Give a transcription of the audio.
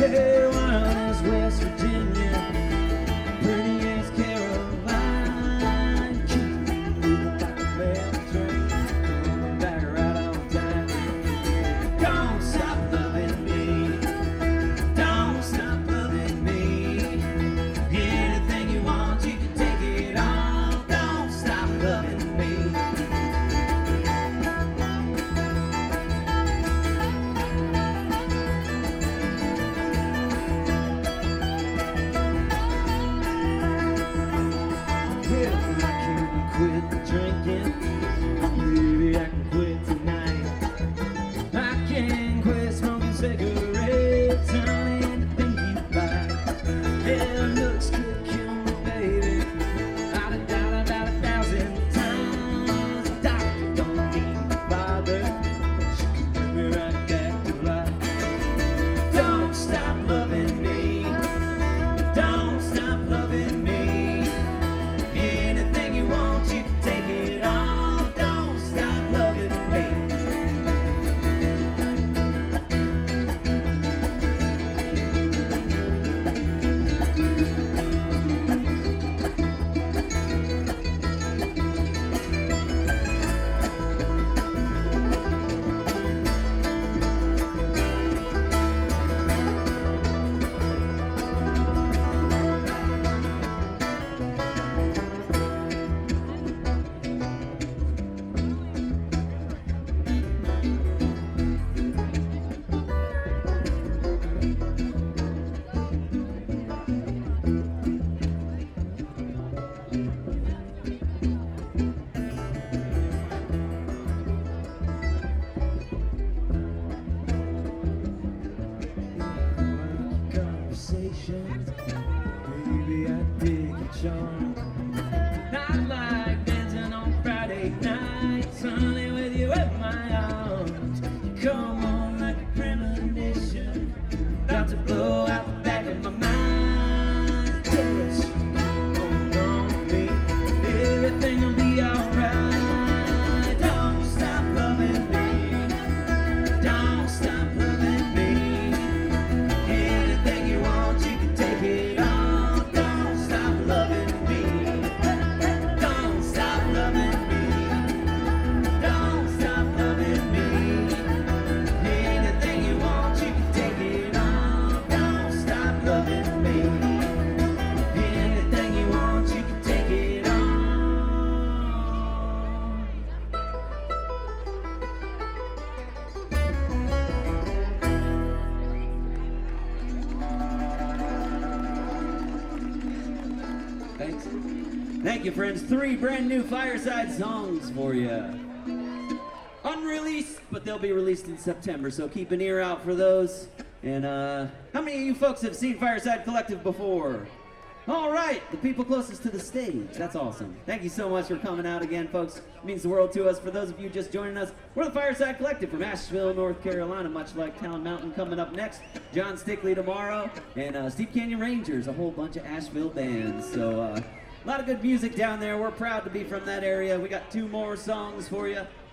Well, one is West Virginia, pretty as Caroline. Keep moving like a bell train, coming back right on time. Don't stop loving me, don't stop loving me. Anything you want, you can take it all. Don't stop loving me. Well, I can quit drinking, maybe I can quit tonight. I can quit smoking cigarettes, honey, anything you like. Yeah, looks could kill me, baby. I'd have died about 1,000 times. The doctor don't need to bother, she can bring me right back to life. Don't stop loving me, don't stop loving me. Anything you want, you can take it all. Don't stop loving me. Conversations, baby, I dig your charm. Not like dancing on Friday nights, honey, with you in my arms. You come on like a premonition, about to blow out the back of my mind. Yes, hold on to me, everything will be alright. Don't stop loving me, don't stop loving me. Anything you want, you can take it all. Don't stop loving me, don't stop loving me, don't stop loving me. Anything you want, you can take it all. Don't stop loving me. Anything you want, you can take it all. Thanks. Thank you, friends. 3 brand new Fireside songs for you. Unreleased, but they'll be released in September, so keep an ear out for those. And how many of you folks have seen Fireside Collective before? All right, the people closest to the stage. That's awesome. Thank you so much for coming out again, folks. It means the world to us. For those of you just joining us, we're the Fireside Collective from Asheville, North Carolina, much like Town Mountain coming up next. John Stickley tomorrow, and Steve Canyon Rangers, a whole bunch of Asheville bands. So a lot of good music down there. We're proud to be from that area. We got 2 more songs for you.